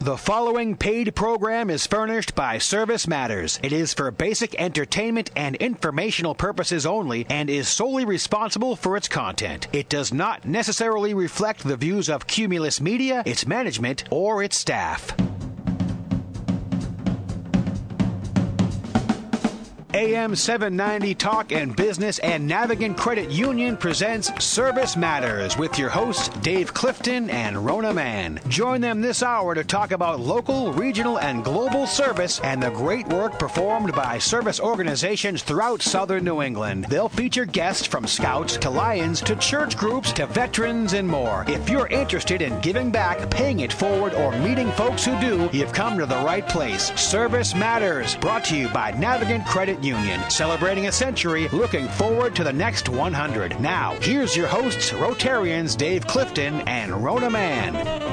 The following paid program is furnished by Service Matters. It is for basic entertainment and informational purposes only and is solely responsible for its content. It does not necessarily reflect the views of Cumulus Media, its management, or its staff. AM 790 Talk and Business and Navigant Credit Union presents Service Matters with your hosts Dave Clifton and Rona Mann. Join them this hour to talk about local, regional, and global service and the great work performed by service organizations throughout southern New England. They'll feature guests from Scouts to Lions to church groups to veterans and more. If you're interested in giving back, paying it forward, or meeting folks who do, you've come to the right place. Service Matters, brought to you by Navigant Credit Union, celebrating a century, looking forward to the next 100. Now, here's your hosts, Rotarians Dave Clifton and Rona Mann.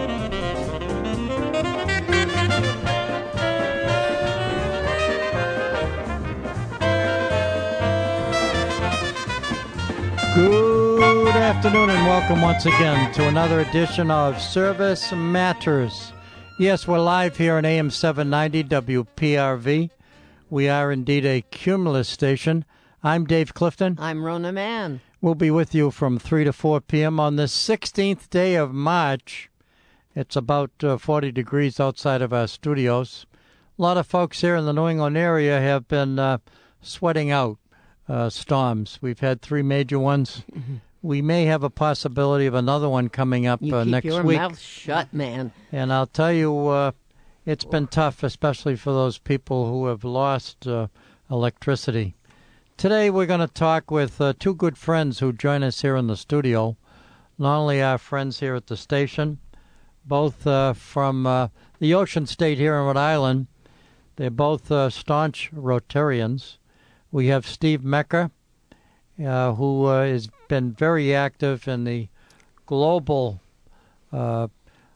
Good afternoon and welcome once again to another edition of Service Matters. Yes, we're live here on AM 790 WPRV. We are indeed a Cumulus station. I'm Dave Clifton. I'm Rona Mann. We'll be with you from 3 to 4 p.m. on the 16th day of March. It's about 40 degrees outside of our studios. A lot of folks here in the New England area have been sweating out storms. We've had 3 major ones. We may have a possibility of another one coming up next week. You keep your mouth shut, man. And I'll tell you, it's been tough, especially for those people who have lost electricity. Today we're going to talk with 2 good friends who join us here in the studio. Not only our friends here at the station, both from the Ocean State here in Rhode Island. They're both staunch Rotarians. We have Steve Mecca, who has been very active in the global part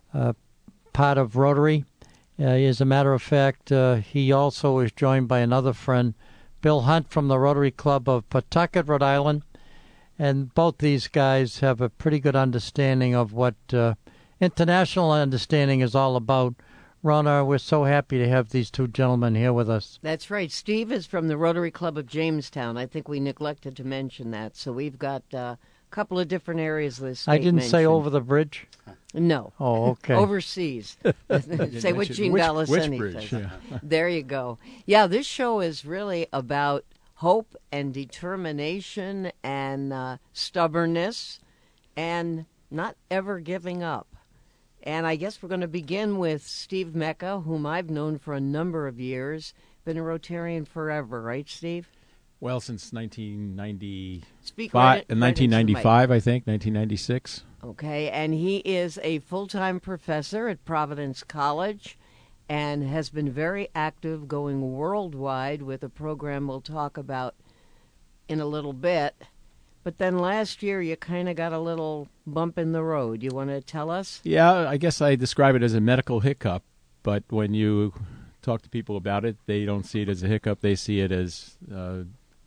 of Rotary. As a matter of fact, he also is joined by another friend, Bill Hunt from the Rotary Club of Pawtucket, Rhode Island. And both these guys have a pretty good understanding of what international understanding is all about. Rona, we're so happy to have these 2 gentlemen here with us. That's right. Steve is from the Rotary Club of Jamestown. I think we neglected to mention that. So we've got a couple of different areas of the state I didn't mentioned. say over the bridge? No. Oh, okay. Overseas. Say what Gene Gallisoni bridge? says. Yeah. There you go. Yeah, this show is really about hope and determination and stubbornness and not ever giving up. And I guess we're going to begin with Steve Mecca, whom I've known for a number of years. Been a Rotarian forever, right, Steve? Well, since 1995, Speak right into the mic. 1995, I think, 1996. Okay, and he is a full-time professor at Providence College and has been very active going worldwide with a program we'll talk about in a little bit. But then last year you kind of got a little bump in the road. You want to tell us? Yeah, I guess I describe it as a medical hiccup, but when you talk to people about it, they don't see it as a hiccup. They see it as a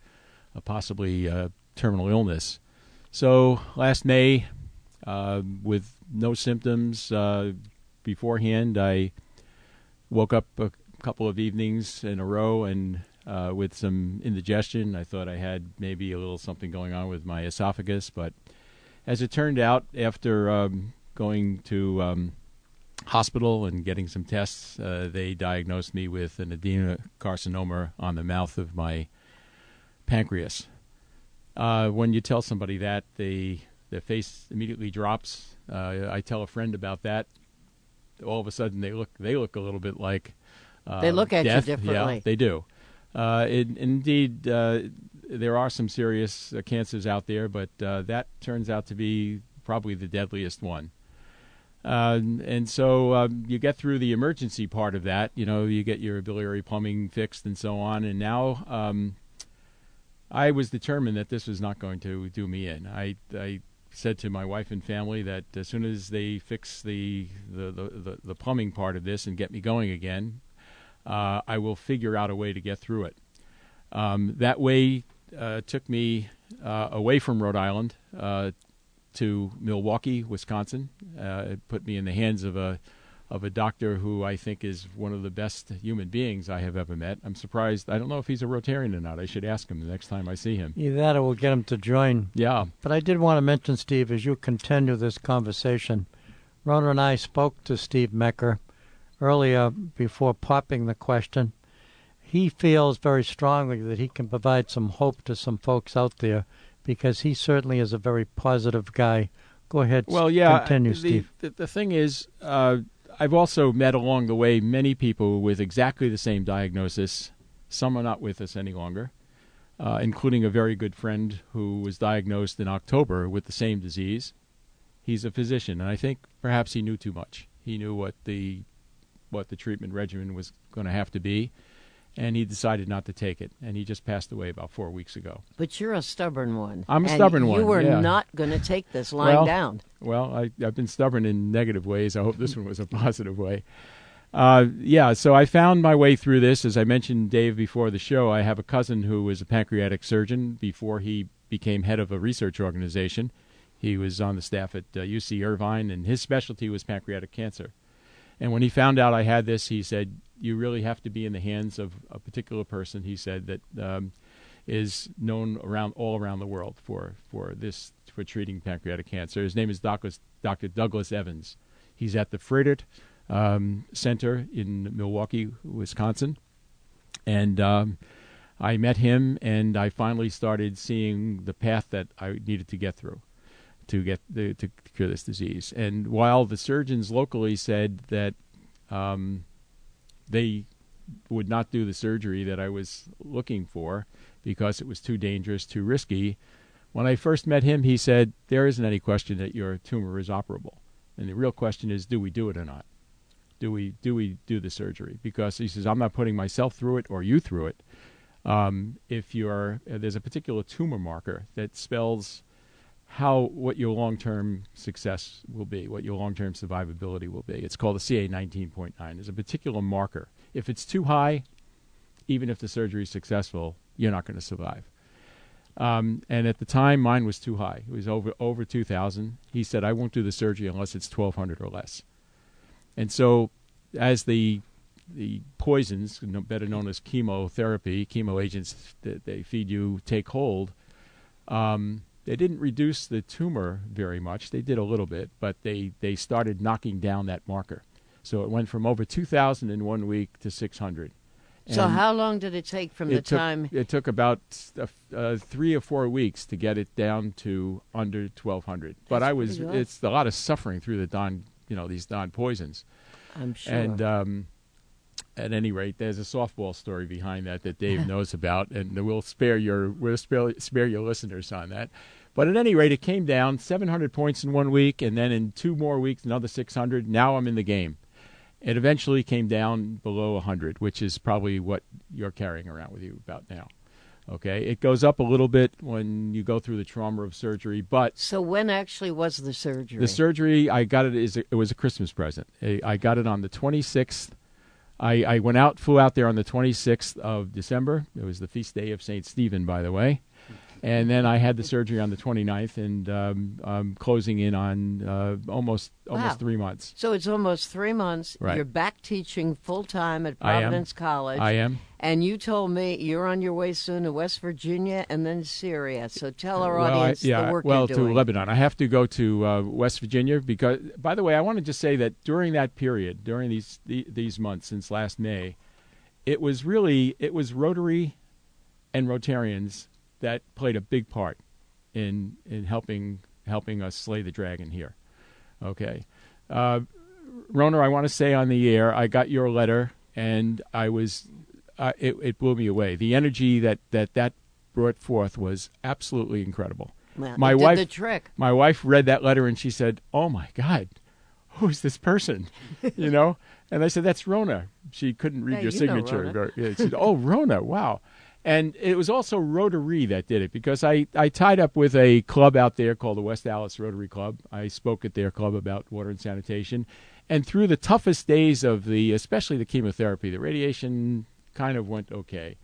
possibly terminal illness. So last May, with no symptoms beforehand, I woke up a couple of evenings in a row and with some indigestion. I thought I had maybe a little something going on with my esophagus, but as it turned out, after going to hospital and getting some tests, they diagnosed me with an adenocarcinoma on the mouth of my pancreas. When you tell somebody that, their face immediately drops. I tell a friend about that. All of a sudden, they look a little bit like they look at death. you differently. Yeah, they do. Indeed, there are some serious cancers out there, but that turns out to be probably the deadliest one. And so you get through the emergency part of that. You know, you get your biliary plumbing fixed and so on. And now I was determined that this was not going to do me in. I said to my wife and family that as soon as they fix the plumbing part of this and get me going again, I will figure out a way to get through it. That way took me away from Rhode Island to Milwaukee, Wisconsin. It put me in the hands of a of a doctor who I think is one of the best human beings I have ever met. I'm surprised. I don't know if he's a Rotarian or not. I should ask him the next time I see him. Either that or we'll get him to join. Yeah. But I did want to mention, Steve, as you continue this conversation, Rona and I spoke to Steve Mecker earlier before popping the question. He feels very strongly that he can provide some hope to some folks out there because he certainly is a very positive guy. Go ahead. Well, yeah. Continue, Steve. The thing is, I've also met along the way many people with exactly the same diagnosis. Some are not with us any longer, including a very good friend who was diagnosed in October with the same disease. He's a physician, and I think perhaps he knew too much. He knew what the treatment regimen was going to have to be, and he decided not to take it, and he just passed away about 4 weeks ago. But you're a stubborn one. I'm a stubborn one. You were yeah. not going to take this lying down. Well, I've been stubborn in negative ways. I hope this one was a positive way. So I found my way through this. As I mentioned, Dave, before the show, I have a cousin who was a pancreatic surgeon before he became head of a research organization. He was on the staff at UC Irvine, and his specialty was pancreatic cancer. And when he found out I had this, he said, you really have to be in the hands of a particular person, he said, that is known all around the world for treating pancreatic cancer. His name is Dr. Douglas Evans. He's at the Froedtert Center in Milwaukee, Wisconsin. And I met him, and I finally started seeing the path that I needed to get through to cure this disease. And while the surgeons locally said that they would not do the surgery that I was looking for because it was too dangerous, too risky, when I first met him, he said, there isn't any question that your tumor is operable. And the real question is, do we do it or not? Do we do the surgery? Because he says, I'm not putting myself through it or you through it. There's a particular tumor marker that spells what your long-term success will be, what your long-term survivability will be. It's called the CA19.9. There's a particular marker. If it's too high, even if the surgery is successful, you're not going to survive. And at the time, mine was too high. It was over 2,000. He said, I won't do the surgery unless it's 1,200 or less. And so as the poisons, better known as chemotherapy, chemo agents that they feed you, take hold, they didn't reduce the tumor very much. They did a little bit, but they started knocking down that marker. So it went from over 2,000 in 1 week to 600. So how long did it take from the time? It took about 3 or 4 weeks to get it down to under 1,200. But it's a lot of suffering through these Don poisons. I'm sure. And at any rate, there's a softball story behind that Dave knows about, and we'll spare your listeners on that. But at any rate, it came down 700 points in 1 week, and then in 2 more weeks, another 600. Now I'm in the game. It eventually came down below 100, which is probably what you're carrying around with you about now. Okay, it goes up a little bit when you go through the trauma of surgery, but... So when actually was the surgery? The surgery, I got it was a Christmas present. I got it on the 26th. I flew out there on the 26th of December. It was the feast day of St. Stephen, by the way. And then I had the surgery on the 29th, and I'm closing in on almost 3 months. So it's almost 3 months. Right. You're back teaching full-time at Providence College. I am. And you told me you're on your way soon to West Virginia and then Syria. So tell our audience the work you're doing. To Lebanon. I have to go to West Virginia because, by the way, I want to just say that during that period, during these months since last May, it was Rotary and Rotarians that played a big part in helping us slay the dragon here. Okay. Rona, I want to say on the air, I got your letter, and it blew me away. The energy that brought forth was absolutely incredible. Well, my did wife, the trick. My wife read that letter, and she said, oh, my God, who's this person? And I said, that's Rona. She couldn't read your signature. She said, oh, Rona, wow. And it was also Rotary that did it because I tied up with a club out there called the West Allis Rotary Club. I spoke at their club about water and sanitation. And through the toughest days of especially the chemotherapy, the radiation kind of went okay.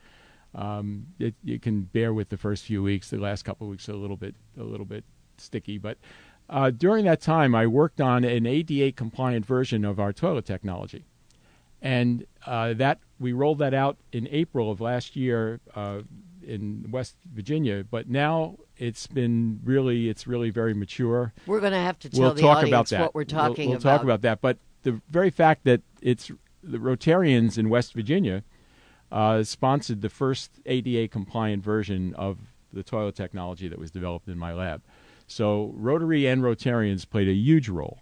You can bear with the first few weeks. The last couple of weeks are a little bit sticky. But During that time, I worked on an ADA-compliant version of our toilet technology. And that we rolled that out in April of last year in West Virginia. But now it's really very mature. We're going to have to tell the talk audience about that. what we're talking we'll about. talk about that. But the very fact that it's the Rotarians in West Virginia sponsored the first ADA-compliant version of the toilet technology that was developed in my lab. So Rotary and Rotarians played a huge role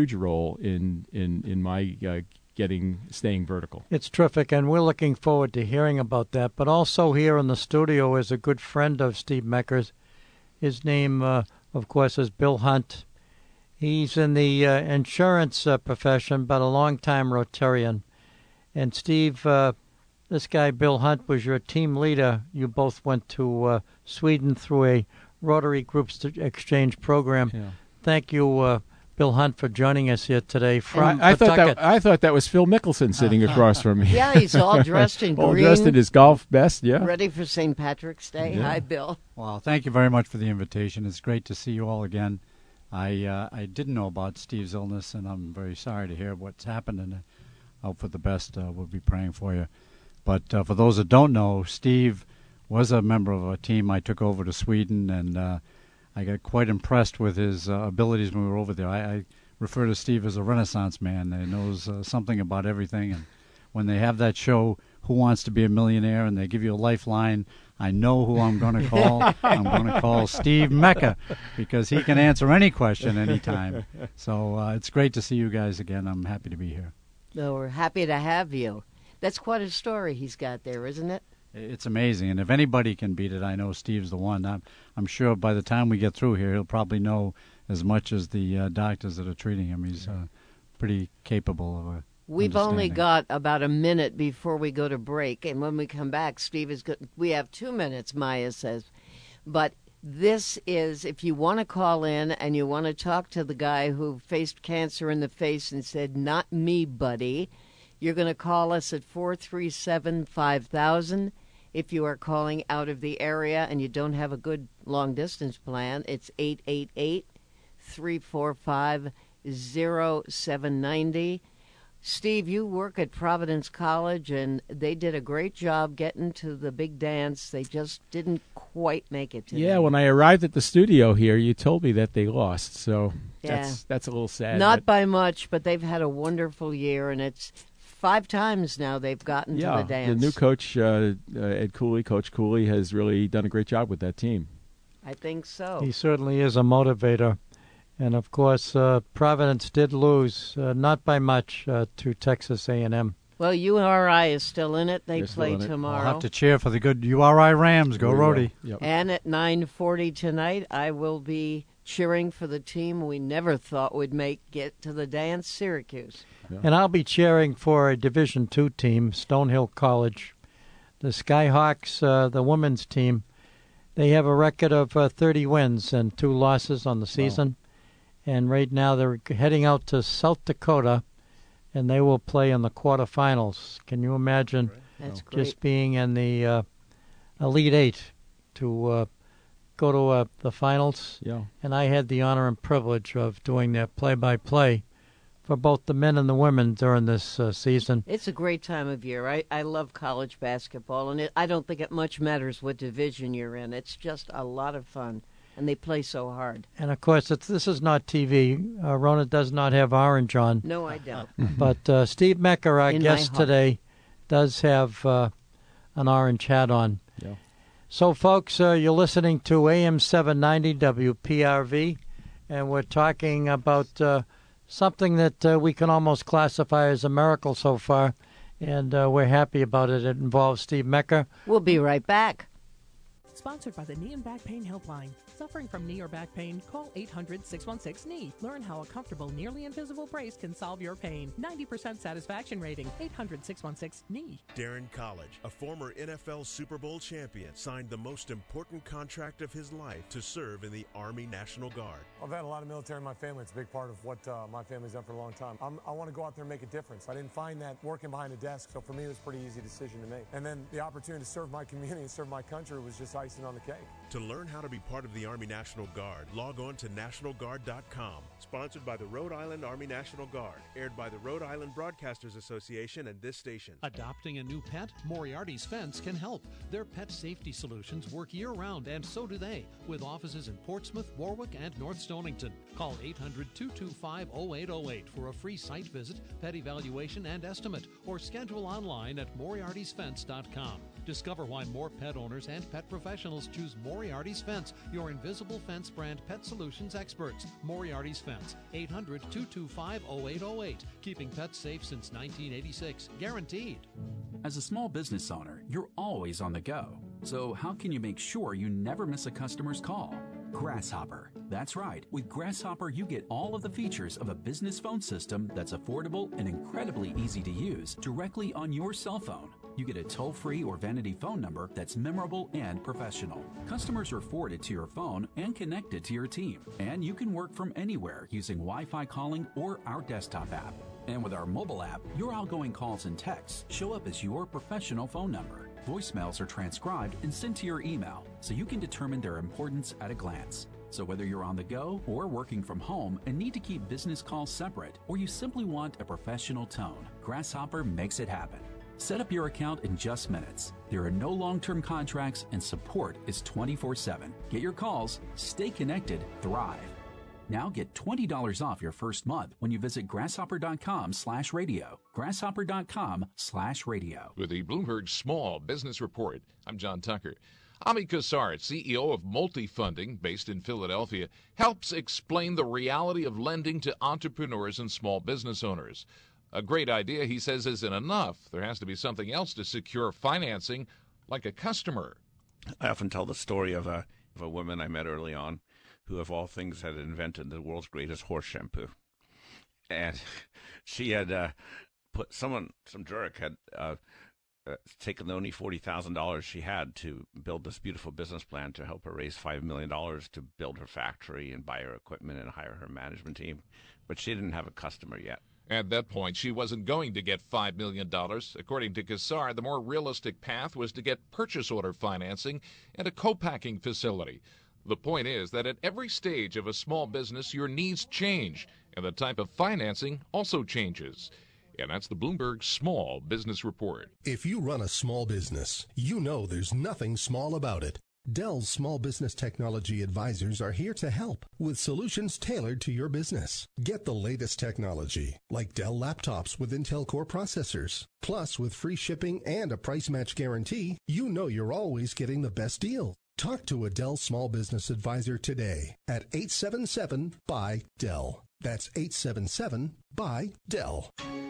in my staying vertical. It's terrific, and we're looking forward to hearing about that. But also here in the studio is a good friend of Steve Mecker's. His name, of course, is Bill Hunt. He's in the insurance profession, but a long-time Rotarian. And Steve, this guy, Bill Hunt, was your team leader. You both went to Sweden through a Rotary Groups Exchange program. Yeah. Thank you, Bill Hunt, for joining us here today. I thought that was Phil Mickelson sitting across from me. Yeah, he's all dressed in green. All dressed in his golf best, yeah. Ready for St. Patrick's Day. Yeah. Hi, Bill. Well, thank you very much for the invitation. It's great to see you all again. I didn't know about Steve's illness, and I'm very sorry to hear what's happened, and I hope for the best. We'll be praying for you. But for those that don't know, Steve was a member of a team I took over to Sweden, and I got quite impressed with his abilities when we were over there. I refer to Steve as a Renaissance man. He knows something about everything, and when they have that show, Who Wants to Be a Millionaire, and they give you a lifeline, I know who I'm going to call. I'm going to call Steve Mecker, because he can answer any question anytime. So it's great to see you guys again. I'm happy to be here. No, we're happy to have you. That's quite a story he's got there, isn't it? It's amazing, and if anybody can beat it, I know Steve's the one. I'm sure by the time we get through here, he'll probably know as much as the doctors that are treating him. He's pretty capable of We've only got about a minute before we go to break, and when we come back, Steve is good. We have 2 minutes, Maya says. But this is, if you want to call in and you want to talk to the guy who faced cancer in the face and said, "Not me, buddy," you're going to call us at 437-5000. If you are calling out of the area and you don't have a good long-distance plan, it's 888-345-0790. Steve, you work at Providence College, and they did a great job getting to the big dance. They just didn't quite make it today. Yeah, when I arrived at the studio here, you told me that they lost, so Yeah. that's a little sad. Not by much, but they've had a wonderful year, and it's 5 times now they've gotten to the dance. The new coach, Ed Cooley, Coach Cooley, has really done a great job with that team. I think so. He certainly is a motivator. And, of course, Providence did lose, not by much, to Texas A&M. Well, URI is still in it. They They're play still in it. tomorrow. I'll have to cheer for the good URI Rams. Go Rhodey. Yep. And at 9:40 tonight, I will be cheering for the team we never thought would make it to the dance, Syracuse. Yeah. And I'll be cheering for a Division II team, Stonehill College. The Skyhawks, the women's team, they have a record of 30 wins and 2 losses on the season. Wow. And right now they're heading out to South Dakota, and they will play in the quarterfinals. Can you imagine That's great. just being in the Elite Eight to go to the finals? Yeah. And I had the honor and privilege of doing their play-by-play for both the men and the women during this season. It's a great time of year. I love college basketball, and I don't think it much matters what division you're in. It's just a lot of fun, and they play so hard. And, of course, this is not TV. Rona does not have orange on. No, I don't. But Steve Mecker, our In my guest heart. today, does have an orange hat on. Yeah. So, folks, you're listening to AM 790 WPRV, and we're talking about something that we can almost classify as a miracle so far, and we're happy about it. It involves Steve Mecker. We'll be right back. Sponsored by the Knee and Back Pain Helpline. Suffering from knee or back pain? Call 800-616-KNEE. Learn how a comfortable, nearly invisible brace can solve your pain. 90% satisfaction rating. 800-616-KNEE. Darren College, a former NFL Super Bowl champion, signed the most important contract of his life to serve in the Army National Guard. I've had a lot of military in my family. It's a big part of what my family's done for a long time. I want to go out there and make a difference. I didn't find that working behind a desk, so for me it was a pretty easy decision to make. And then the opportunity to serve my community and serve my country was just, I icing on the cake. To learn how to be part of the Army National Guard, log on to nationalguard.com. Sponsored by the Rhode Island Army National Guard. Aired by the Rhode Island Broadcasters Association and this station. Adopting a new pet? Moriarty's Fence can help. Their pet safety solutions work year-round, and so do they, with offices in Portsmouth, Warwick, and North Stonington. Call 800-225-0808 for a free site visit, pet evaluation, and estimate, or schedule online at moriartysfence.com. Discover why more pet owners and pet professionals choose Moriarty's Fence, your invisible fence brand pet solutions experts. Moriarty's Fence, 800-225-0808. Keeping pets safe since 1986. Guaranteed. As a small business owner, you're always on the go. So how can you make sure you never miss a customer's call? Grasshopper. That's right. With Grasshopper, you get all of the features of a business phone system that's affordable and incredibly easy to use directly on your cell phone. You get a toll-free or vanity phone number that's memorable and professional. Customers are forwarded to your phone and connected to your team. And you can work from anywhere using Wi-Fi calling or our desktop app. And with our mobile app, your outgoing calls and texts show up as your professional phone number. Voicemails are transcribed and sent to your email, so you can determine their importance at a glance. So whether you're on the go or working from home and need to keep business calls separate, or you simply want a professional tone, Grasshopper makes it happen. Set up your account in just minutes. There are no long-term contracts and support is 24/7. Get your calls, stay connected, thrive. Now get $20 off your first month when you visit grasshopper.com/radio. Grasshopper.com/radio. With the Bloomberg Small Business Report, I'm John Tucker. Ami Kassar, CEO of Multifunding, based in Philadelphia, helps explain the reality of lending to entrepreneurs and small business owners. A great idea, he says, isn't enough. There has to be something else to secure financing, like a customer. I often tell the story of a woman I met early on who, of all things, had invented the world's greatest horse shampoo. And she had some jerk had taken the only $40,000 she had to build this beautiful business plan to help her raise $5 million to build her factory and buy her equipment and hire her management team. But she didn't have a customer yet. At that point, she wasn't going to get $5 million. According to Kassar, the more realistic path was to get purchase order financing and a co-packing facility. The point is that at every stage of a small business, your needs change, and the type of financing also changes. And that's the Bloomberg Small Business Report. If you run a small business, you know there's nothing small about it. Dell's Small Business Technology Advisors are here to help with solutions tailored to your business. Get the latest technology, like Dell laptops with Intel Core processors. Plus, with free shipping and a price match guarantee, you know you're always getting the best deal. Talk to a Dell Small Business Advisor today at 877-BUY-DELL. That's 877-BUY-DELL.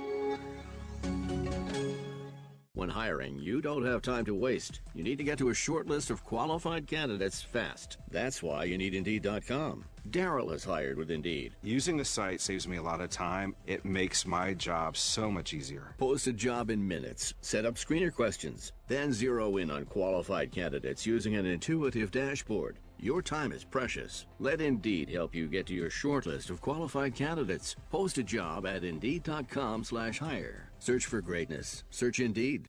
When hiring, you don't have time to waste. You need to get to a short list of qualified candidates fast. That's why you need Indeed.com. Daryl is hired with Indeed. Using the site saves me a lot of time. It makes my job so much easier. Post a job in minutes. Set up screener questions. Then zero in on qualified candidates using an intuitive dashboard. Your time is precious. Let Indeed help you get to your short list of qualified candidates. Post a job at Indeed.com/hire. Search for greatness. Search Indeed.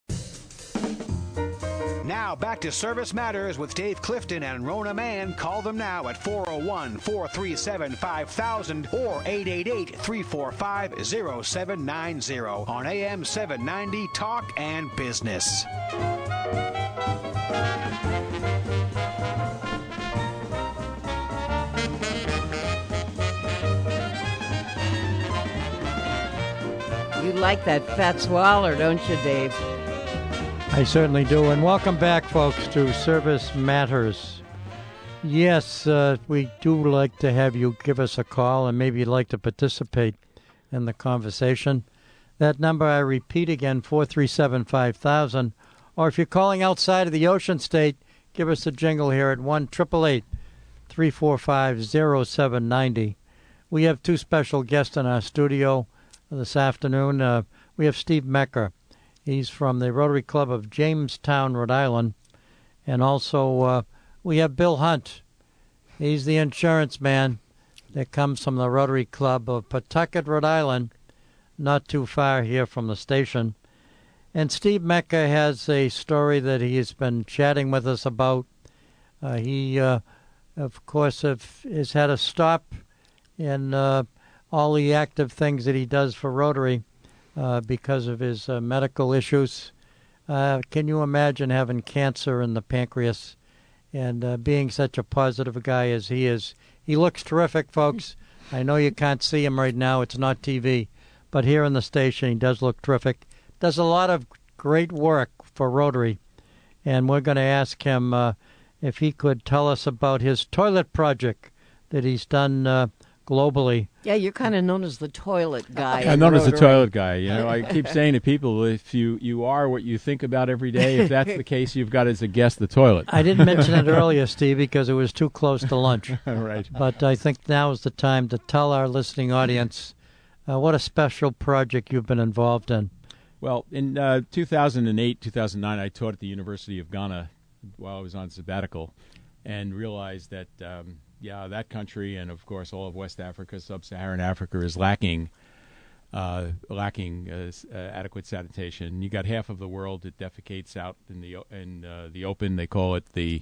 Now back to Service Matters with Dave Clifton and Rona Mann. Call them now at 401-437-5000 or 888-345-0790 on AM 790 Talk and Business. You like that fat swaller, don't you, Dave? I certainly do. And welcome back, folks, to Service Matters. Yes, we do like to have you give us a call, and maybe you'd like to participate in the conversation. That number, I repeat again, 437-5000. Or if you're calling outside of the Ocean State, give us a jingle here at 1-888-345-0790. We have two special guests in our studio this afternoon. We have Steve Mecker. He's from the Rotary Club of Jamestown, Rhode Island. And also we have Bill Hunt. He's the insurance man that comes from the Rotary Club of Pawtucket, Rhode Island, not too far here from the station. And Steve Mecker has a story that he has been chatting with us about He, of course, has had a stop in all the active things that he does for Rotary because of his medical issues. Can you imagine having cancer in the pancreas and being such a positive guy as he is? He looks terrific, folks. I know you can't see him right now. It's not TV. But here in the station, he does look terrific. Does a lot of great work for Rotary. And we're going to ask him if he could tell us about his toilet project that he's done globally. Yeah, you're kind of known as the toilet guy. I'm known as the toilet guy. You know, I keep saying to people, if you are what you think about every day, if that's the case, you've got as a guest the toilet. I didn't mention it earlier, Steve, because it was too close to lunch. Right. But I think now is the time to tell our listening audience what a special project you've been involved in. Well, in 2008, 2009, I taught at the University of Ghana while I was on sabbatical and realized that, that country and, of course, all of West Africa, sub-Saharan Africa, is lacking adequate sanitation. You got half of the world that defecates out in the open. They call it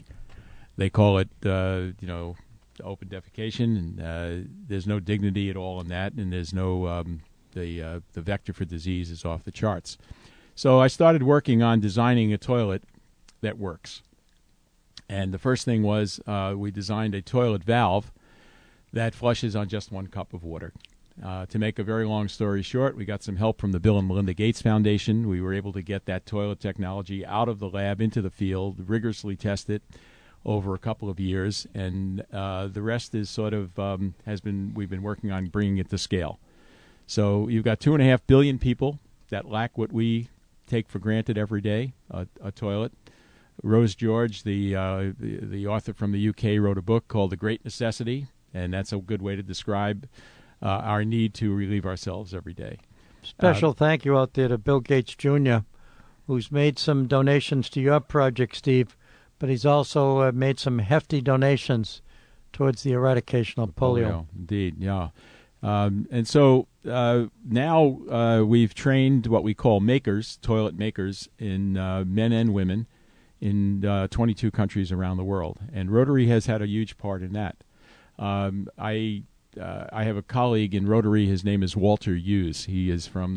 open defecation, and there's no dignity at all in that, and there's no the vector for disease is off the charts. So I started working on designing a toilet that works. And the first thing was we designed a toilet valve that flushes on just 1 cup of water. To make a very long story short, we got some help from the Bill and Melinda Gates Foundation. We were able to get that toilet technology out of the lab into the field, rigorously test it over a couple of years, and the rest is sort of we've been working on bringing it to scale. So you've got 2.5 billion people that lack what we take for granted every day, a toilet. Rose George, the author from the UK, wrote a book called The Great Necessity, and that's a good way to describe our need to relieve ourselves every day. Special thank you out there to Bill Gates Jr., who's made some donations to your project, Steve, but he's also made some hefty donations towards the eradication of polio. Indeed, yeah. And so now we've trained what we call makers, toilet makers, in men and women in 22 countries around the world. And Rotary has had a huge part in that. I have a colleague in Rotary. His name is Walter Hughes. He is from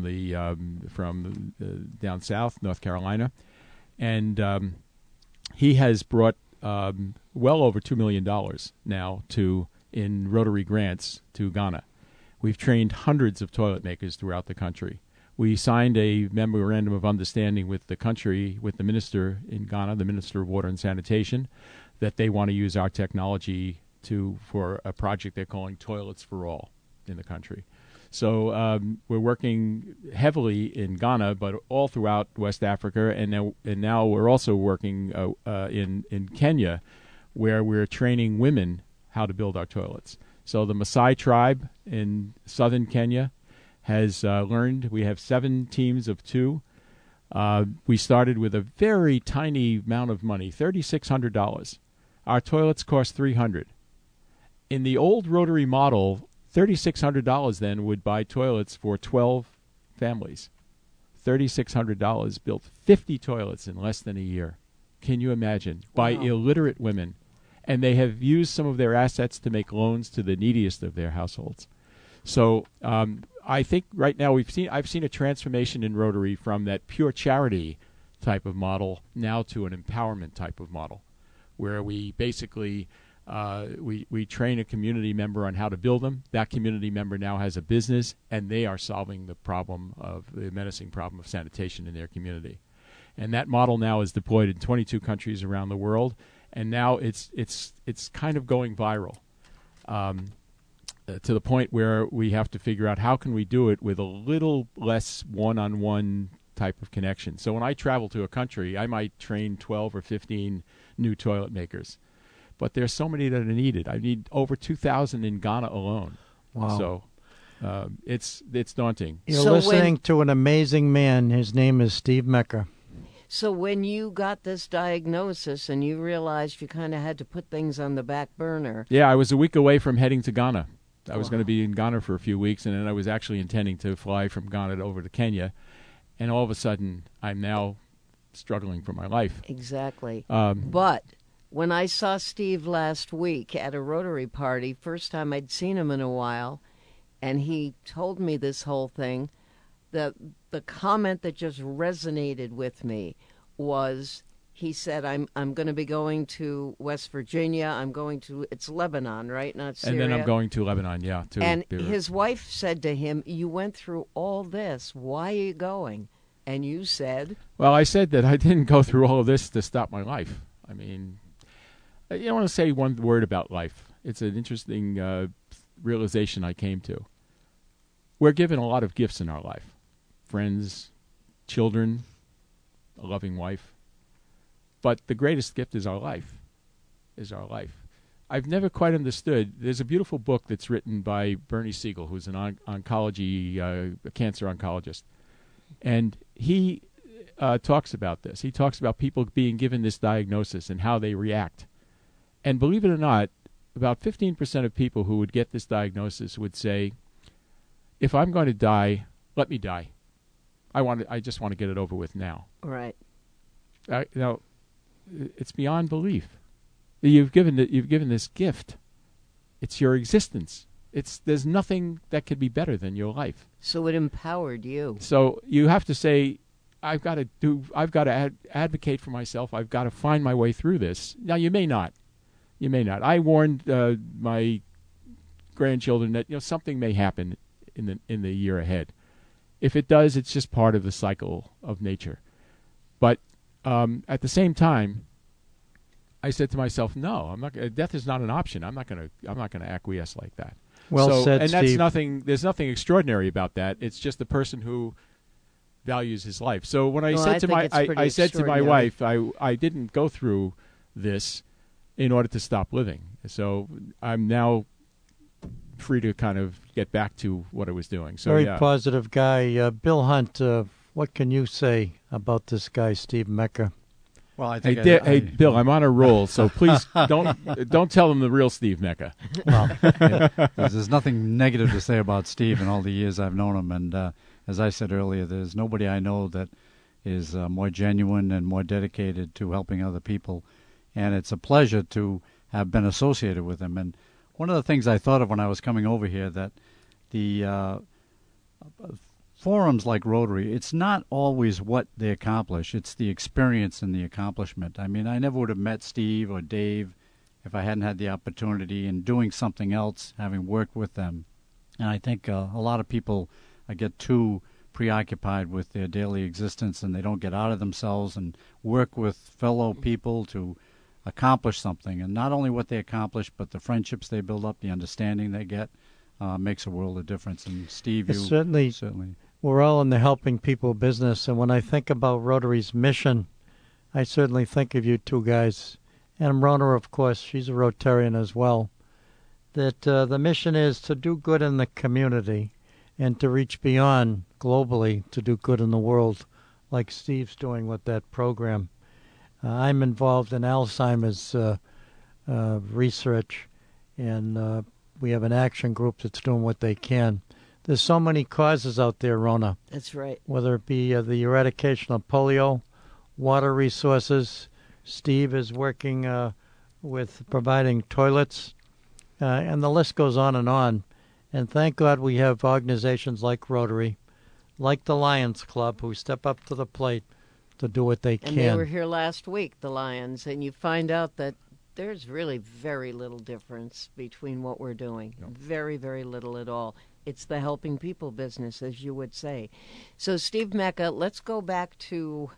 down south, North Carolina. And he has brought well over $2 million now in Rotary grants to Ghana. We've trained hundreds of toilet makers throughout the country. We signed a memorandum of understanding with the country, with the minister in Ghana, the Minister of Water and Sanitation, that they want to use our technology for a project they're calling Toilets for All in the country. So we're working heavily in Ghana, but all throughout West Africa, and now we're also working in Kenya, where we're training women how to build our toilets. So the Maasai tribe in southern Kenya has learned. We have 7 teams of 2. We started with a very tiny amount of money, $3,600. Our toilets cost $300. In the old Rotary model, $3,600 then would buy toilets for 12 families. $3,600 built 50 toilets in less than a year. Can you imagine? Wow. By illiterate women. And they have used some of their assets to make loans to the neediest of their households. So I think right now I've seen a transformation in Rotary from that pure charity type of model now to an empowerment type of model, where we basically we train a community member on how to build them. That community member now has a business, and they are solving the menacing problem of sanitation in their community. And that model now is deployed in 22 countries around the world. And now it's kind of going viral to the point where we have to figure out how can we do it with a little less one-on-one type of connection. So when I travel to a country, I might train 12 or 15 new toilet makers. But there's so many that are needed. I need over 2,000 in Ghana alone. Wow. So it's daunting. You're listening to an amazing man. His name is Steve Mecker. So when you got this diagnosis and you realized you kind of had to put things on the back burner. Yeah, I was a week away from heading to Ghana. I was going to be in Ghana for a few weeks, and then I was actually intending to fly from Ghana over to Kenya. And all of a sudden, I'm now struggling for my life. Exactly. But When I saw Steve last week at a Rotary party, first time I'd seen him in a while, and he told me this whole thing, the comment that just resonated with me was, he said, I'm going to be going to West Virginia. It's Lebanon, right? Not Syria. And then I'm going to Lebanon, yeah. And his wife said to him, you went through all this. Why are you going? And you said? Well, I said that I didn't go through all of this to stop my life. I mean, I don't want to say one word about life. It's an interesting realization I came to. We're given a lot of gifts in our life. Friends, children, a loving wife. But the greatest gift is our life, I've never quite understood. There's a beautiful book that's written by Bernie Siegel, who's an a cancer oncologist. And he talks about this. He talks about people being given this diagnosis and how they react. And believe it or not, about 15% of people who would get this diagnosis would say, if I'm going to die, let me die. I just want to get it over with now. Right. Now, it's beyond belief. You've given this gift. It's your existence. There's nothing that could be better than your life. So it empowered you. So you have to say, I've got to advocate for myself. I've got to find my way through this. Now, you may not. I warned my grandchildren that something may happen in the year ahead. If it does, it's just part of the cycle of nature. But at the same time, I said to myself, "No, I'm not. Death is not an option. I'm not going to acquiesce like that." Well said, and Steve. that's nothing. There's nothing extraordinary about that. It's just the person who values his life. So when I said to my wife, I didn't go through this in order to stop living. So I'm now free to kind of get back to what I was doing. So very positive guy, Bill Hunt. What can you say about this guy, Steve Mecca? Well, I think hey, Bill, I'm on a roll, so please don't tell him the real Steve Mecca. Well, there's nothing negative to say about Steve in all the years I've known him, and as I said earlier, there's nobody I know that is more genuine and more dedicated to helping other people, and it's a pleasure to have been associated with him. And one of the things I thought of when I was coming over here, that the forums like Rotary, it's not always what they accomplish. It's the experience and the accomplishment. I mean, I never would have met Steve or Dave if I hadn't had the opportunity in doing something else, having worked with them. And I think a lot of people get too preoccupied with their daily existence, and they don't get out of themselves and work with fellow people to accomplish something. And not only what they accomplish, but the friendships they build up, the understanding they get, makes a world of difference. And Steve, you certainly. We're all in the helping people business, and when I think about Rotary's mission, I certainly think of you two guys. And Rona, of course, she's a Rotarian as well. That the mission is to do good in the community and to reach beyond globally to do good in the world, like Steve's doing with that program. I'm involved in Alzheimer's research, and we have an action group that's doing what they can. There's so many causes out there, Rona. That's right. Whether it be the eradication of polio, water resources. Steve is working with providing toilets, and the list goes on. And thank God we have organizations like Rotary, like the Lions Club, who step up to the plate to do what they can. And they were here last week, the Lions, and you find out that there's really very little difference between what we're doing. No. Very, very little at all. It's the helping people business, as you would say. So, Steve Mecca, let's go back to,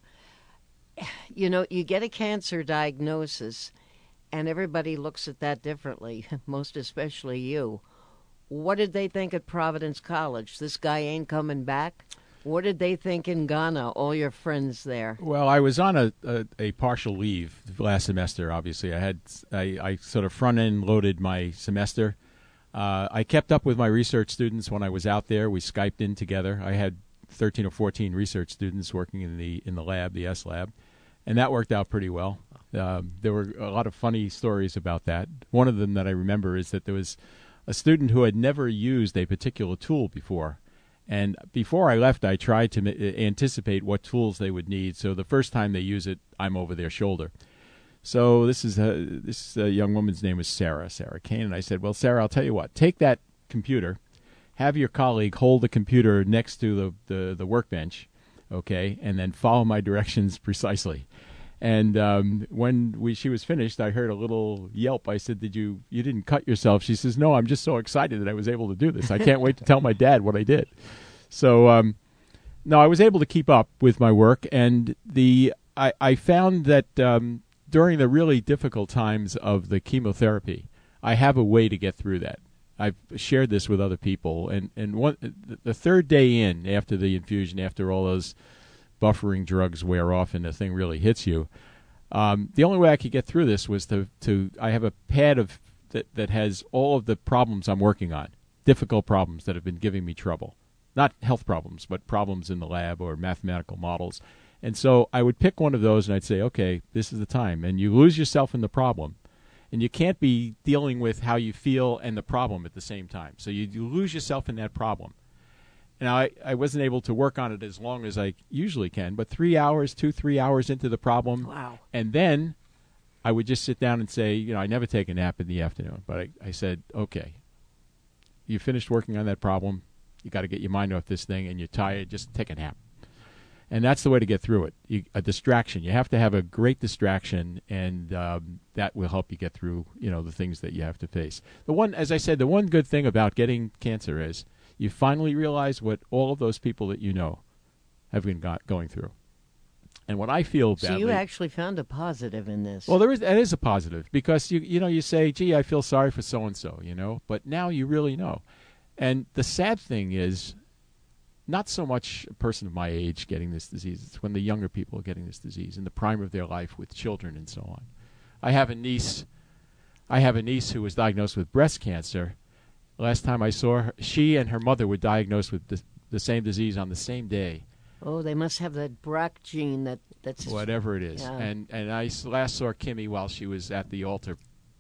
you get a cancer diagnosis, and everybody looks at that differently, most especially you. What did they think at Providence College? This guy ain't coming back? What did they think in Ghana, all your friends there? Well, I was on a partial leave last semester, obviously. I sort of front-end loaded my semester. I kept up with my research students when I was out there. We Skyped in together. I had 13 or 14 research students working in the lab, the S lab, and that worked out pretty well. There were a lot of funny stories about that. One of them that I remember is that there was a student who had never used a particular tool before. And before I left, I tried to anticipate what tools they would need. So the first time they use it, I'm over their shoulder. So this young woman's name was Sarah Kane, and I said, well, Sarah, I'll tell you what. Take that computer, have your colleague hold the computer next to the workbench, okay, and then follow my directions precisely. And when she was finished, I heard a little yelp. I said, you didn't cut yourself? She says, no, I'm just so excited that I was able to do this. I can't wait to tell my dad what I did. So, no, I was able to keep up with my work, and I found that during the really difficult times of the chemotherapy, I have a way to get through that. I've shared this with other people, and the third day in after the infusion, after all those buffering drugs wear off and the thing really hits you, the only way I could get through this was I have a pad that has all of the problems I'm working on, difficult problems that have been giving me trouble. Not health problems, but problems in the lab or mathematical models. And so I would pick one of those and I'd say, okay, this is the time. And you lose yourself in the problem. And you can't be dealing with how you feel and the problem at the same time. So you lose yourself in that problem. Now, I wasn't able to work on it as long as I usually can, but 3 hours into the problem. Wow. And then I would just sit down and say, I never take a nap in the afternoon. But I said, okay, you finished working on that problem. You got to get your mind off this thing, and you're tired. Just take a nap, and that's the way to get through it. A distraction. You have to have a great distraction, and that will help you get through, the things that you have to face. As I said, the one good thing about getting cancer is you finally realize what all of those people that you know have been going through. And what I feel badly. So you actually found a positive in this. Well, that is a positive because you say, gee, I feel sorry for so and so, but now you really know. And the sad thing is not so much a person of my age getting this disease. It's when the younger people are getting this disease in the prime of their life with children and so on. I have a niece who was diagnosed with breast cancer. Last time I saw her, she and her mother were diagnosed with the same disease on the same day. Oh, they must have that BRCA gene that's... Whatever it is. Yeah. And I last saw Kimmy while she was at the altar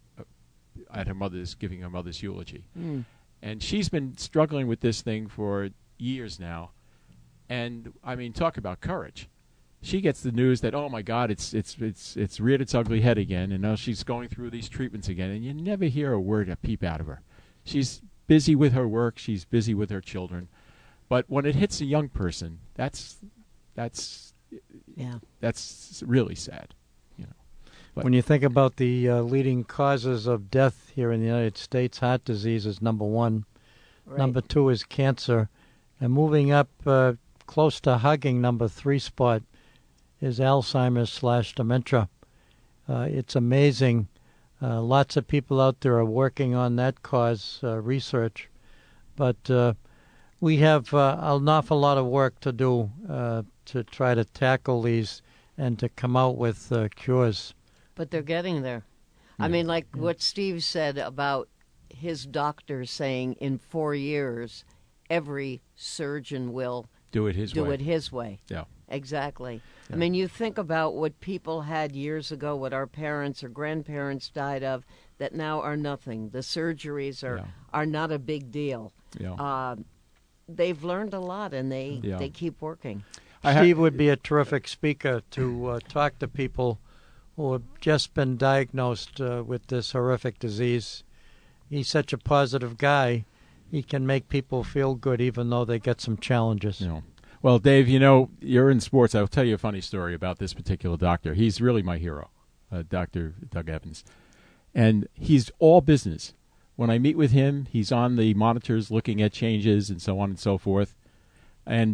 at her mother's, giving her mother's eulogy. Mm. And she's been struggling with this thing for years now. And, I mean, talk about courage. She gets the news that, oh, my God, it's reared its ugly head again, and now she's going through these treatments again, and you never hear a word, a peep out of her. She's busy with her work. She's busy with her children. But when it hits a young person, that's really sad. When you think about the leading causes of death here in the United States, heart disease is number one. Right. Number two is cancer. And moving up close to hugging number 3 spot is Alzheimer's/dementia. It's amazing. Lots of people out there are working on that cause research. But we have an awful lot of work to do to try to tackle these and to come out with cures. But they're getting there. Yeah. I mean, like what Steve said about his doctor saying in 4 years, every surgeon will do it his way. Yeah. Exactly. Yeah. I mean, you think about what people had years ago, what our parents or grandparents died of, that now are nothing. The surgeries are not a big deal. Yeah. They've learned a lot, and they keep working. Steve would be a terrific speaker to talk to people who have just been diagnosed with this horrific disease. He's such a positive guy. He can make people feel good even though they get some challenges. Yeah. Well, Dave, you're in sports. I'll tell you a funny story about this particular doctor. He's really my hero, Dr. Doug Evans. And he's all business. When I meet with him, he's on the monitors looking at changes and so on and so forth. And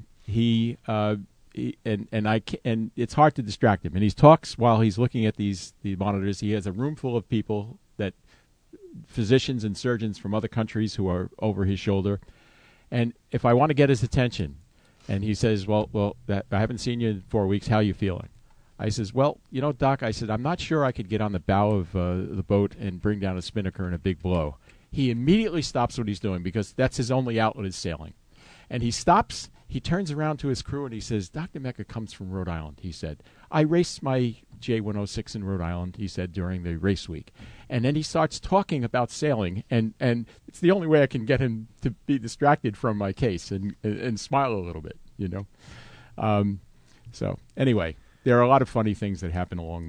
and it's hard to distract him. And he talks while he's looking at the monitors. He has a room full of people, physicians and surgeons from other countries who are over his shoulder. And if I want to get his attention, and he says, well, I haven't seen you in 4 weeks. How are you feeling? I says, well, Doc, I said, I'm not sure I could get on the bow of the boat and bring down a spinnaker in a big blow. He immediately stops what he's doing because that's his only outlet is sailing. And he stops, he turns around to his crew and he says, Dr. Mecca comes from Rhode Island, he said. I raced my J106 in Rhode Island, he said, during the race week. And then he starts talking about sailing, and it's the only way I can get him to be distracted from my case and smile a little bit, So anyway, there are a lot of funny things that happen along the way.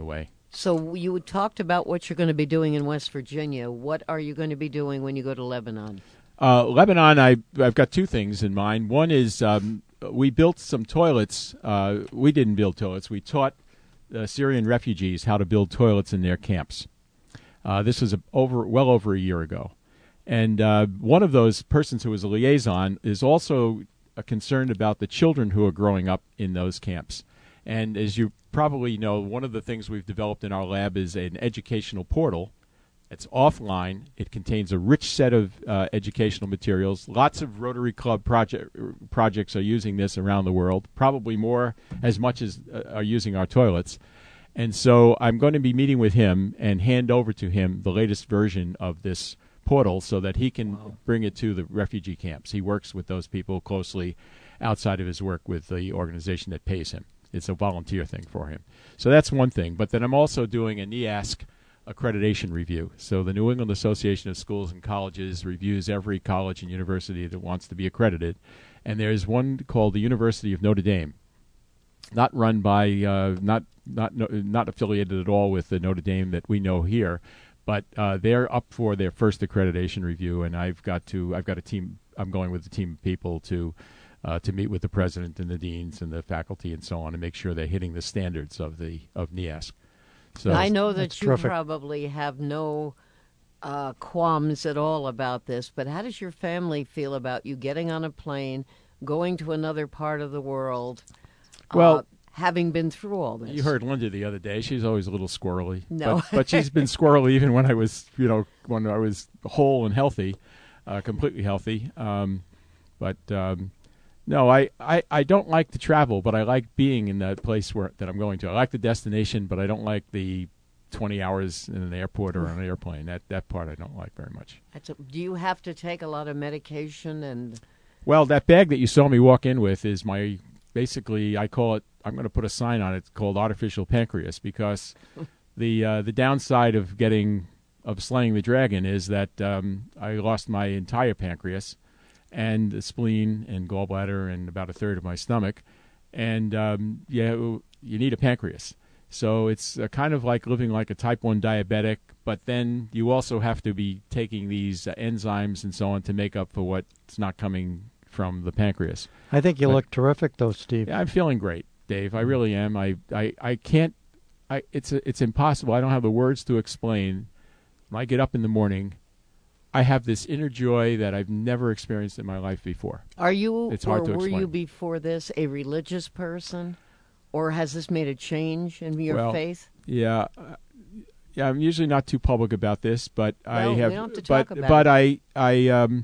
So you talked about what you're going to be doing in West Virginia. What are you going to be doing when you go to Lebanon? Lebanon, I've got two things in mind. One is we built some toilets. We didn't build toilets. We taught Syrian refugees how to build toilets in their camps. This was well over a year ago. And one of those persons who was a liaison is also concerned about the children who are growing up in those camps. And as you probably know, one of the things we've developed in our lab is an educational portal. It's offline. It contains a rich set of educational materials. Lots of Rotary Club projects are using this around the world, probably as much as are using our toilets. And so I'm going to be meeting with him and hand over to him the latest version of this portal so that he can bring it to the refugee camps. He works with those people closely outside of his work with the organization that pays him. It's a volunteer thing for him. So that's one thing. But then I'm also doing a NEASC accreditation review. So the New England Association of Schools and Colleges reviews every college and university that wants to be accredited. And there's one called the University of Notre Dame, not run by, not affiliated at all with the Notre Dame that we know here, but they're up for their first accreditation review, and I've got a team. I'm going with a team of people to meet with the president and the deans and the faculty and so on to make sure they're hitting the standards of NEASC. So I know that you probably have no qualms at all about this, but how does your family feel about you getting on a plane, going to another part of the world, having been through all this? You heard Linda the other day. She's always a little squirrely. No. But she's been squirrely even when I was whole and healthy, completely healthy. No, I don't like to travel, but I like being in that place that I'm going to. I like the destination, but I don't like the 20 hours in an airport or on an airplane. That part I don't like very much. Do you have to take a lot of medication? And Well, that bag that you saw me walk in with is basically, I call it, I'm going to put a sign on it called artificial pancreas, because the downside of slaying the dragon is that I lost my entire pancreas and the spleen and gallbladder and about a third of my stomach. And, you need a pancreas. So it's kind of like living like a type 1 diabetic, but then you also have to be taking these enzymes and so on to make up for what's not coming from the pancreas. I think you look terrific, though, Steve. Yeah, I'm feeling great, Dave. I really am. I can't. It's impossible. I don't have the words to explain. When I get up in the morning, I have this inner joy that I've never experienced in my life before. Are you, it's hard or to were explain. you before this a religious person, or has this made a change in your faith? Yeah. I'm usually not too public about this, but I have. We don't have to talk about it.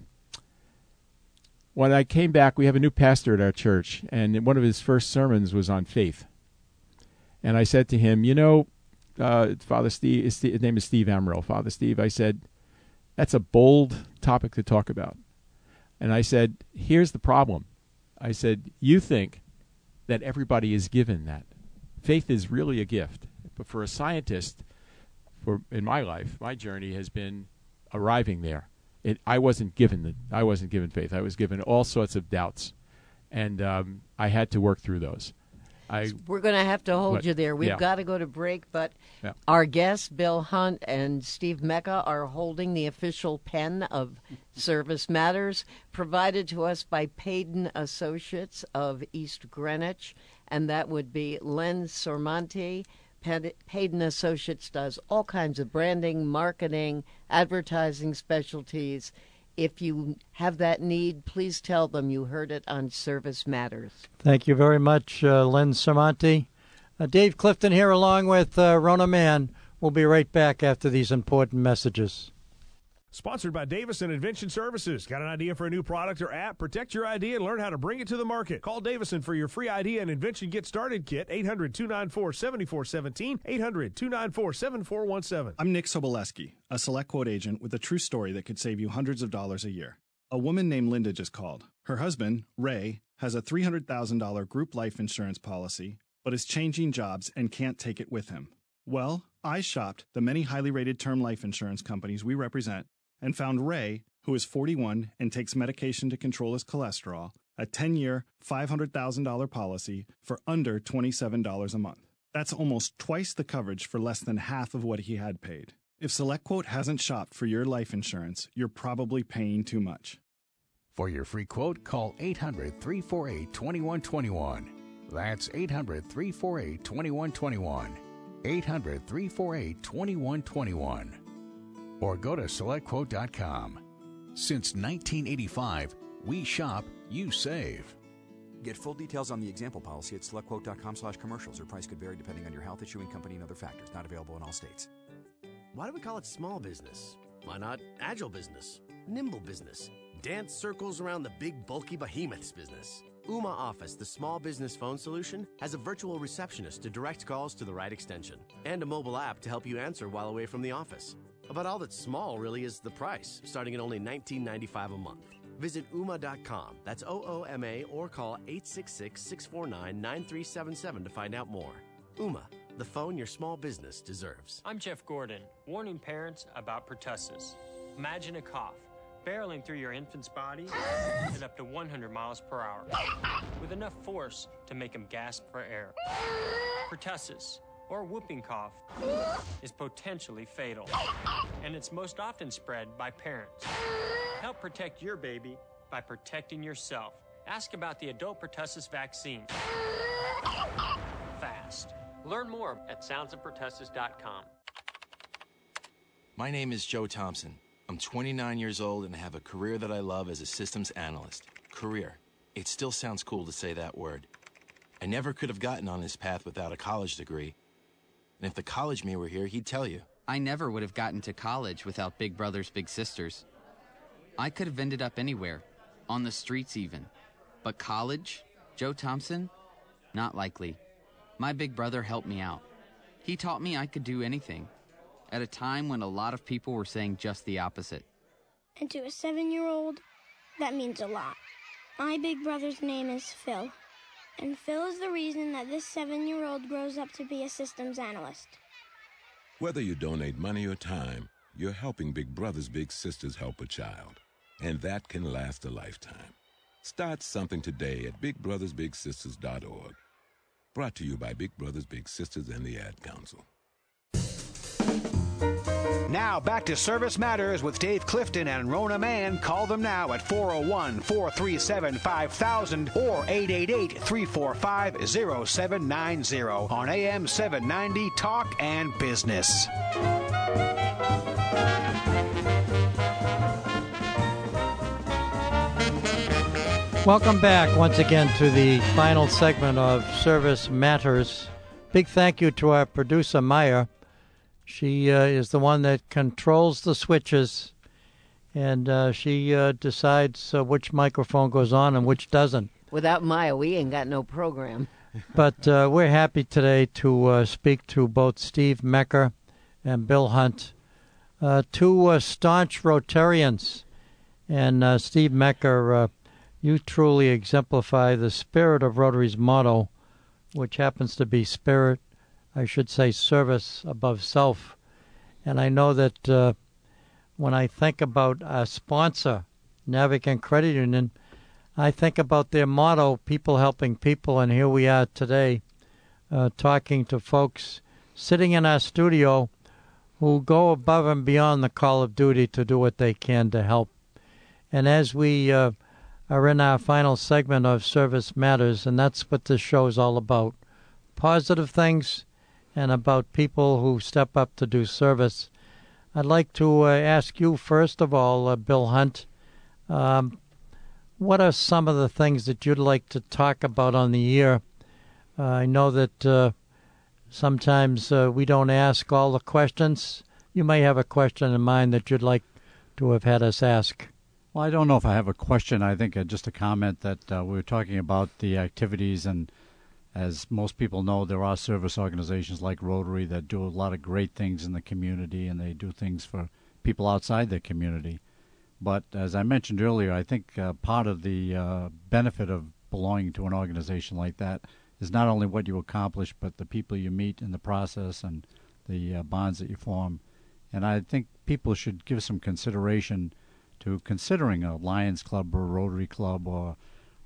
When I came back, we have a new pastor at our church, and one of his first sermons was on faith. And I said to him, Father Steve, his name is Steve Amaral, Father Steve, I said, that's a bold topic to talk about. And I said, here's the problem. I said, you think that everybody is given that. Faith is really a gift. But for a scientist, in my life, my journey has been arriving there. I wasn't given faith. I was given all sorts of doubts, and I had to work through those. We're going to have to hold you there. We've got to go to break, but our guests, Bill Hunt and Steve Mecca, are holding the official pen of Service Matters, provided to us by Payden Associates of East Greenwich, and that would be Len Sormonti. Payden Associates does all kinds of branding, marketing, advertising specialties. If you have that need, please tell them you heard it on Service Matters. Thank you very much, Len Sormonti. Dave Clifton here along with Rona Mann. We'll be right back after these important messages. Sponsored by Davison Invention Services. Got an idea for a new product or app? Protect your idea and learn how to bring it to the market. Call Davison for your free idea and invention get started kit. 800-294-7417. 800-294-7417. I'm Nick Soboleski, a Select Quote agent with a true story that could save you hundreds of dollars a year. A woman named Linda just called. Her husband, Ray, has a $300,000 group life insurance policy, but is changing jobs and can't take it with him. Well, I shopped the many highly rated term life insurance companies we represent and found Ray, who is 41 and takes medication to control his cholesterol, a 10-year, $500,000 policy for under $27 a month. That's almost twice the coverage for less than half of what he had paid. If SelectQuote hasn't shopped for your life insurance, you're probably paying too much. For your free quote, call 800-348-2121. That's 800-348-2121. 800-348-2121. Or go to SelectQuote.com. Since 1985, we shop, you save. Get full details on the example policy at SelectQuote.com/commercials. Or price could vary depending on your health, issuing company, and other factors. Not available in all states. Why do we call it small business? Why not agile business, nimble business, dance circles around the big bulky behemoths business? Ooma Office, the small business phone solution, has a virtual receptionist to direct calls to the right extension and a mobile app to help you answer while away from the office. About all that's small really is the price, starting at only $19.95 a month. Visit Ooma.com, that's OOMA, or call 866-649-9377 to find out more. Ooma, the phone your small business deserves. I'm Jeff Gordon, warning parents about pertussis. Imagine a cough barreling through your infant's body at up to 100 miles per hour, with enough force to make him gasp for air. Pertussis, or whooping cough, is potentially fatal, and it's most often spread by parents. Help protect your baby by protecting yourself. Ask about the adult pertussis vaccine. Fast. Learn more at soundsofpertussis.com. My name is Joe Thompson. I'm 29 years old and I have a career that I love as a systems analyst. Career. It still sounds cool to say that word. I never could have gotten on this path without a college degree. And if the college me were here, he'd tell you. I never would have gotten to college without Big Brothers Big Sisters. I could have ended up anywhere, on the streets even. But college? Joe Thompson? Not likely. My big brother helped me out. He taught me I could do anything, at a time when a lot of people were saying just the opposite. And to a 7-year-old, that means a lot. My big brother's name is Phil, and Phil is the reason that this 7-year-old grows up to be a systems analyst. Whether you donate money or time, you're helping Big Brothers Big Sisters help a child, and that can last a lifetime. Start something today at BigBrothersBigSisters.org. Brought to you by Big Brothers Big Sisters and the Ad Council. Now back to Service Matters with Dave Clifton and Rona Mann. Call them now at 401-437-5000 or 888-345-0790 on AM 790 Talk and Business. Welcome back once again to the final segment of Service Matters. Big thank you to our producer, Maya. She is the one that controls the switches, and she decides which microphone goes on and which doesn't. Without Maya, we ain't got no program. But we're happy today to speak to both Steve Mecker and Bill Hunt, two staunch Rotarians. And Steve Mecker, you truly exemplify the spirit of Rotary's motto, which happens to be spirit, I should say service above self. And I know that when I think about our sponsor, Navigant Credit Union, I think about their motto, people helping people, and here we are today talking to folks sitting in our studio who go above and beyond the call of duty to do what they can to help. And as we are in our final segment of Service Matters, and that's what this show is all about, positive things and about people who step up to do service. I'd like to ask you, first of all, Bill Hunt, what are some of the things that you'd like to talk about on the air? I know that sometimes we don't ask all the questions. You may have a question in mind that you'd like to have had us ask. Well, I don't know if I have a question. I think just a comment that we were talking about the activities, and as most people know, there are service organizations like Rotary that do a lot of great things in the community, and they do things for people outside their community. But as I mentioned earlier, I think part of the benefit of belonging to an organization like that is not only what you accomplish, but the people you meet in the process and the bonds that you form. And I think people should give some consideration to considering a Lions Club or a Rotary Club or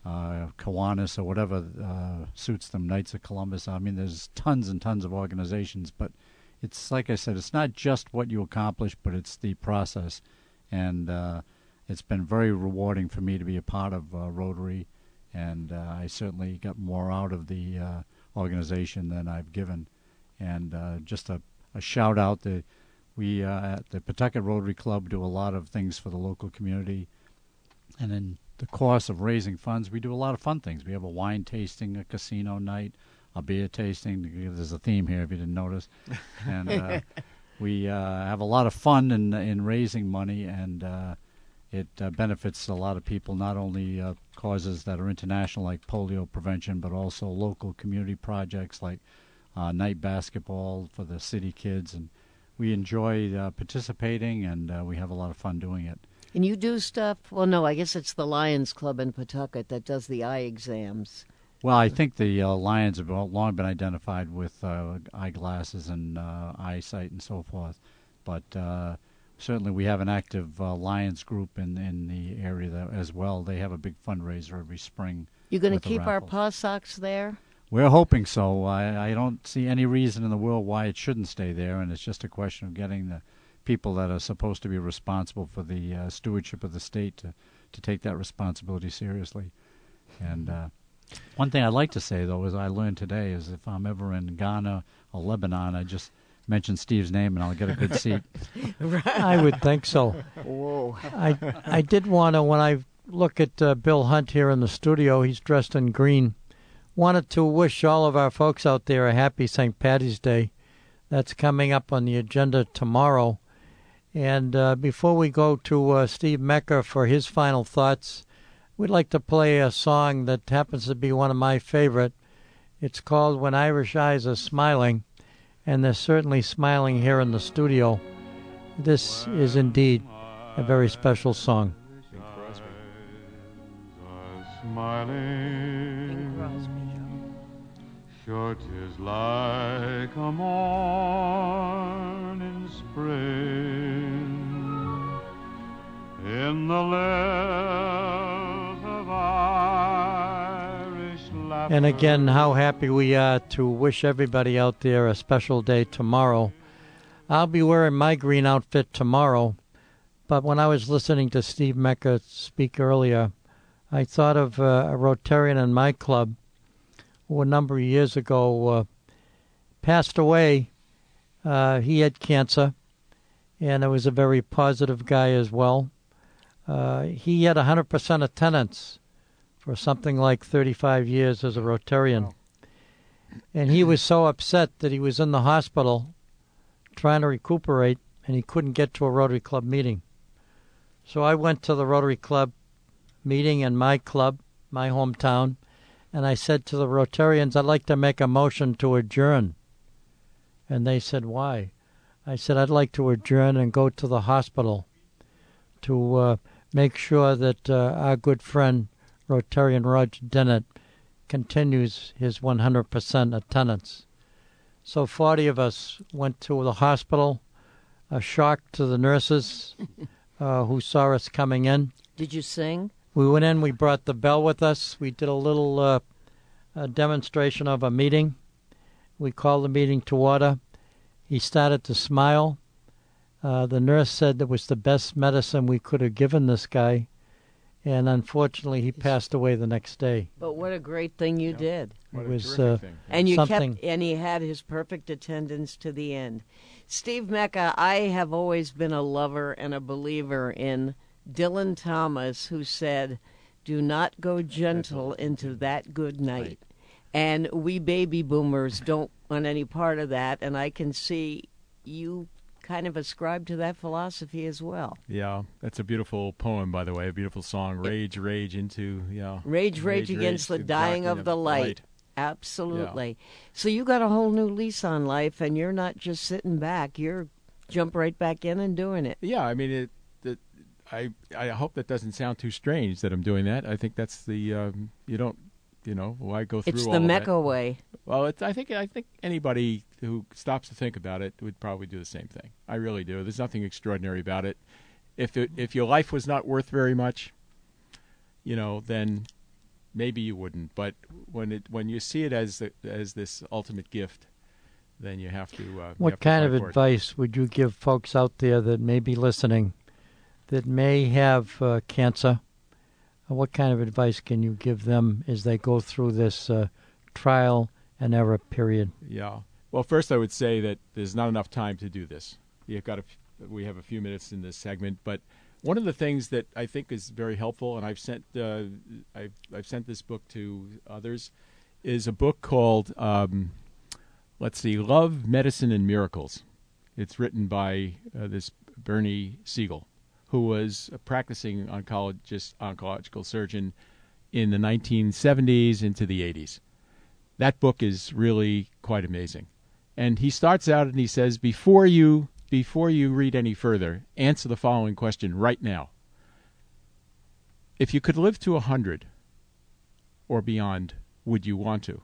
Kiwanis or whatever suits them, Knights of Columbus. I mean, there's tons and tons of organizations, but it's like I said, it's not just what you accomplish, but it's the process. And it's been very rewarding for me to be a part of Rotary, and I certainly got more out of the organization than I've given. And just a shout out that we at the Pawtucket Rotary Club do a lot of things for the local community. And in the course of raising funds, we do a lot of fun things. We have a wine tasting, a casino night, a beer tasting. There's a theme here if you didn't notice. And we have a lot of fun in raising money, and it benefits a lot of people, not only causes that are international like polio prevention, but also local community projects like night basketball for the city kids. And we enjoy participating, and we have a lot of fun doing it. And you do stuff? Well, no, I guess it's the Lions Club in Pawtucket that does the eye exams. Well, I think the Lions have long been identified with eyeglasses and eyesight and so forth. But certainly we have an active Lions group in the area as well. They have a big fundraiser every spring. You going to keep our paw socks there? We're hoping so. I don't see any reason in the world why it shouldn't stay there, and it's just a question of getting the people that are supposed to be responsible for the stewardship of the state to take that responsibility seriously. And one thing I'd like to say, though, is I learned today is if I'm ever in Ghana or Lebanon, I just mention Steve's name and I'll get a good seat. I would think so. Whoa. I did want to, when I look at Bill Hunt here in the studio, he's dressed in green, wanted to wish all of our folks out there a happy St. Paddy's Day. That's coming up on the agenda tomorrow. And before we go to Steve Mecca for his final thoughts, we'd like to play a song that happens to be one of my favorite. It's called When Irish Eyes Are Smiling, and they're certainly smiling here in the studio. This is indeed a very special song. Bing Crosby. Smiling. Bing Crosby. Sure 'tis like a morning spring in the lilt of Irish laughter. And again, how happy we are to wish everybody out there a special day tomorrow. I'll be wearing my green outfit tomorrow, but when I was listening to Steve Mecca speak earlier, I thought of a Rotarian in my club who a number of years ago passed away. He had cancer, and it was a very positive guy as well. He had 100% attendance for something like 35 years as a Rotarian. Wow. And he was so upset that he was in the hospital trying to recuperate, and he couldn't get to a Rotary Club meeting. So I went to the Rotary Club meeting in my club, my hometown, and I said to the Rotarians, I'd like to make a motion to adjourn. And they said, why? I said, I'd like to adjourn and go to the hospital to make sure that our good friend, Rotarian Roger Dennett, continues his 100% attendance. So 40 of us went to the hospital, a shock to the nurses who saw us coming in. Did you sing? We went in, we brought the bell with us. We did a little demonstration of a meeting. We called the meeting to order. He started to smile. The nurse said it was the best medicine we could have given this guy. And unfortunately, he passed away the next day. But what a great thing you did. It was and you something. kept, and he had his perfect attendance to the end. Steve Mecca, I have always been a lover and a believer in Dylan Thomas, who said, do not go gentle into that good night. And we baby boomers don't want any part of that, and I can see you kind of ascribe to that philosophy as well. Yeah, that's a beautiful poem, by the way, a beautiful song. Rage into, Rage against the dying of the light. Absolutely. Yeah. So you got a whole new lease on life, and you're not just sitting back. You're jump right back in and doing it. Yeah, I mean, I hope that doesn't sound too strange that I'm doing that. I think that's the why go through all of that. It's the Mecca way. Well, I think anybody who stops to think about it would probably do the same thing. I really do. There's nothing extraordinary about it. If your life was not worth very much, then maybe you wouldn't. But when you see it as this ultimate gift, then you have to. What kind of advice would you give folks out there that may be listening, that may have cancer? What kind of advice can you give them as they go through this trial and error period? Yeah. Well, first I would say that there's not enough time to do this. We have a few minutes in this segment, but one of the things that I think is very helpful, and I've sent this book to others, is a book called Love, Medicine, and Miracles. It's written by this Bernie Siegel, who was a practicing oncological surgeon in the 1970s into the 80s. That book is really quite amazing. And he starts out and he says, before you read any further, answer the following question right now. If you could live to 100 or beyond, would you want to?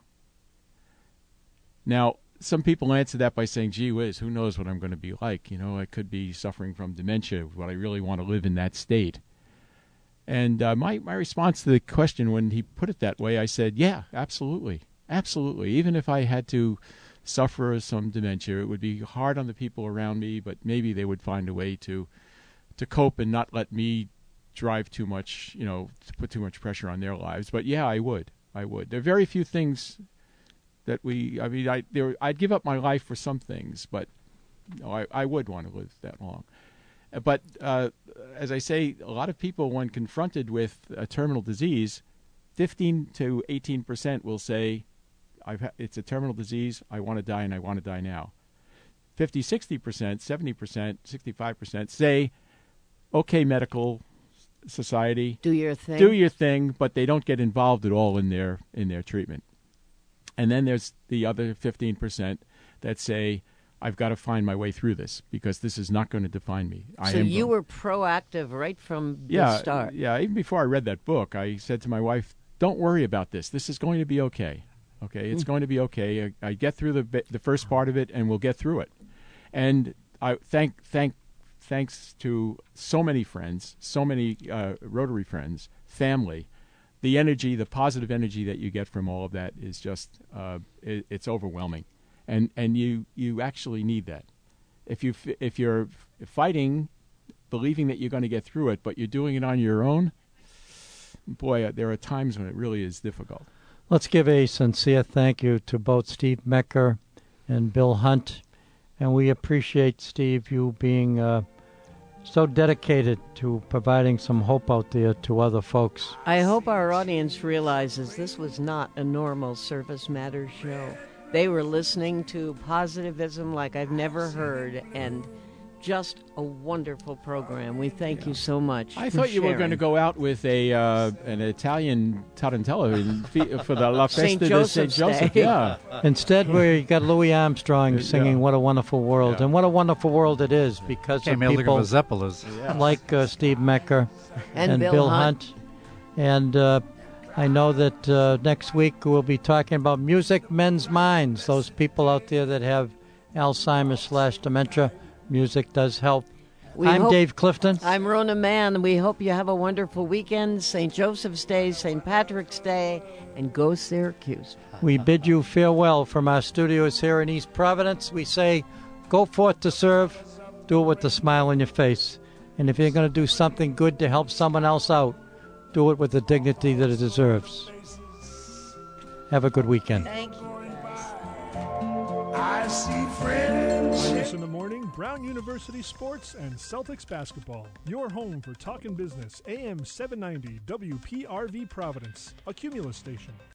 Now, some people answer that by saying, gee whiz, who knows what I'm going to be like? I could be suffering from dementia. Would I really want to live in that state? And my response to the question when he put it that way, I said, yeah, absolutely. Absolutely. Even if I had to suffer some dementia, it would be hard on the people around me, but maybe they would find a way to cope and not let me drive too much, to put too much pressure on their lives. But yeah, I would. There are very few things that I'd give up my life for some things, but I would want to live that long. But as I say, a lot of people, when confronted with a terminal disease, 15 to 18% will say, it's a terminal disease, I want to die, and I want to die now. 50, 60%, 70%, 65% say, okay, medical society, do your thing, but they don't get involved at all in their treatment. And then there's the other 15% that say, I've got to find my way through this because this is not going to define me. So you were proactive right from the start. Yeah, even before I read that book, I said to my wife, don't worry about this. This is going to be okay. Okay, it's going to be okay. I get through the first part of it, and we'll get through it. And I thanks to so many friends, so many Rotary friends, family, the positive energy that you get from all of that is just it's overwhelming, and you actually need that. If you're fighting, believing that you're going to get through it, but you're doing it on your own, boy, there are times when it really is difficult. Let's give a sincere thank you to both Steve Mecker and Bill Hunt, and we appreciate, Steve, you being so dedicated to providing some hope out there to other folks. I hope our audience realizes this was not a normal Service Matters show. They were listening to positivism like I've never heard, and just a wonderful program. We thank you so much. I thought you were going to go out with an Italian tarantella for the La Festa de St. Joseph. Yeah. Instead, we got Louis Armstrong singing "What a Wonderful World," and what a wonderful world it is because of people like Steve Mecker and Bill Hunt. And I know that next week we'll be talking about music, men's minds. Those people out there that have Alzheimer's/dementia. Music does help. I'm Dave Clifton. I'm Rona Mann. We hope you have a wonderful weekend, St. Joseph's Day, St. Patrick's Day, and go Syracuse. We bid you farewell from our studios here in East Providence. We say, go forth to serve, do it with a smile on your face. And if you're going to do something good to help someone else out, do it with the dignity that it deserves. Have a good weekend. Thank you. I see friends. In the morning, Brown University Sports and Celtics basketball. Your home for talking business. AM 790 WPRV Providence, a Cumulus station.